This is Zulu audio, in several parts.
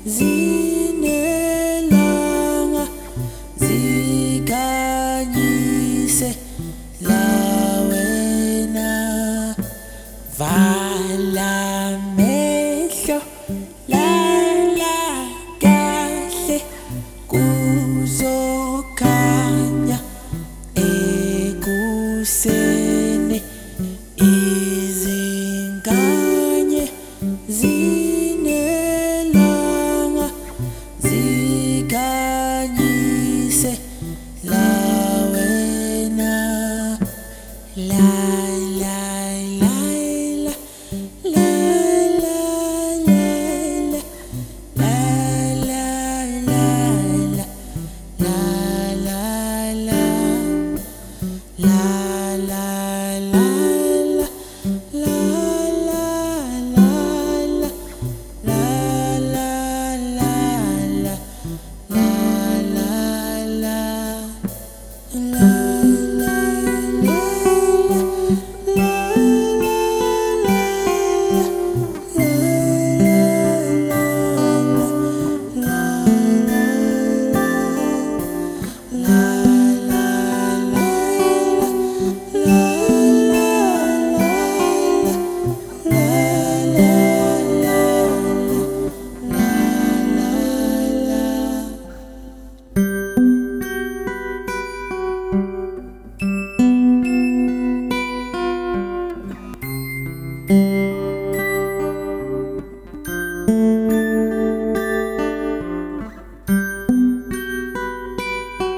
zinelanga zikhanyise la wena vala mehlo lala kahle kuzokhanya ekuseni izinganye zinelanga zikhanyise la wena la la la la la la la la la la la la la la la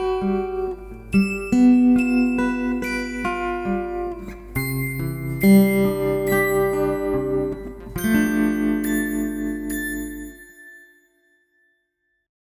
Mm-hmm.